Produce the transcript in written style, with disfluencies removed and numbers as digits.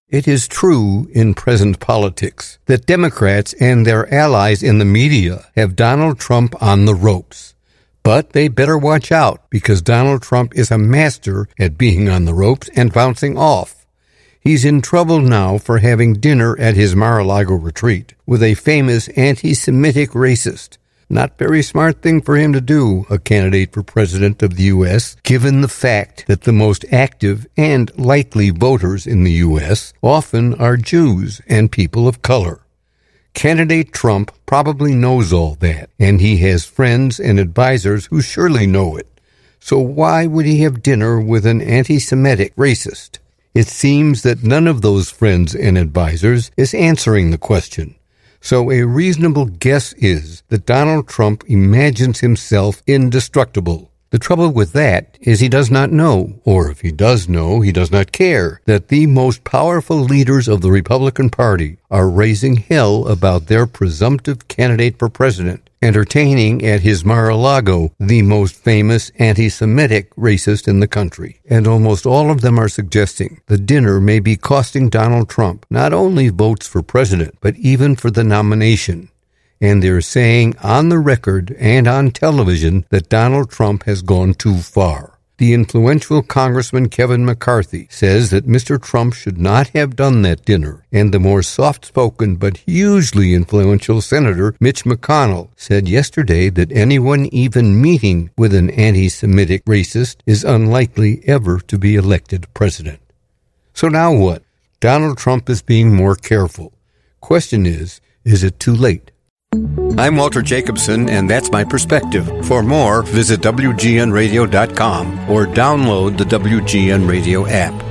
It is true in present politics that Democrats and their allies in the media have Donald Trump on the ropes. But they better watch out, because Donald Trump is a master at being on the ropes and bouncing off. He's in trouble now for having dinner at his Mar-a-Lago retreat with a famous anti-Semitic racist. Not very smart thing for him to do, a candidate for president of the U.S., given the fact that the most active and likely voters in the U.S. often are Jews and people of color. Candidate Trump probably knows all that, and he has friends and advisors who surely know it. So why would he have dinner with an anti-Semitic racist? It seems that none of those friends and advisors is answering the question. So a reasonable guess is that Donald Trump imagines himself indestructible. The trouble with that is he does not know, or if he does know, he does not care, that the most powerful leaders of the Republican Party are raising hell about their presumptive candidate for president, entertaining at his Mar-a-Lago the most famous anti-Semitic racist in the country. And almost all of them are suggesting the dinner may be costing Donald Trump not only votes for president, but even for the nomination. And they're saying on the record and on television that Donald Trump has gone too far. The influential Congressman Kevin McCarthy says that Mr. Trump should not have done that dinner, and the more soft-spoken but hugely influential Senator Mitch McConnell said yesterday that anyone even meeting with an anti-Semitic racist is unlikely ever to be elected president. So now what? Donald Trump is being more careful. Question is it too late? I'm Walter Jacobson, and that's my perspective. For more, visit WGNradio.com or download the WGN Radio app.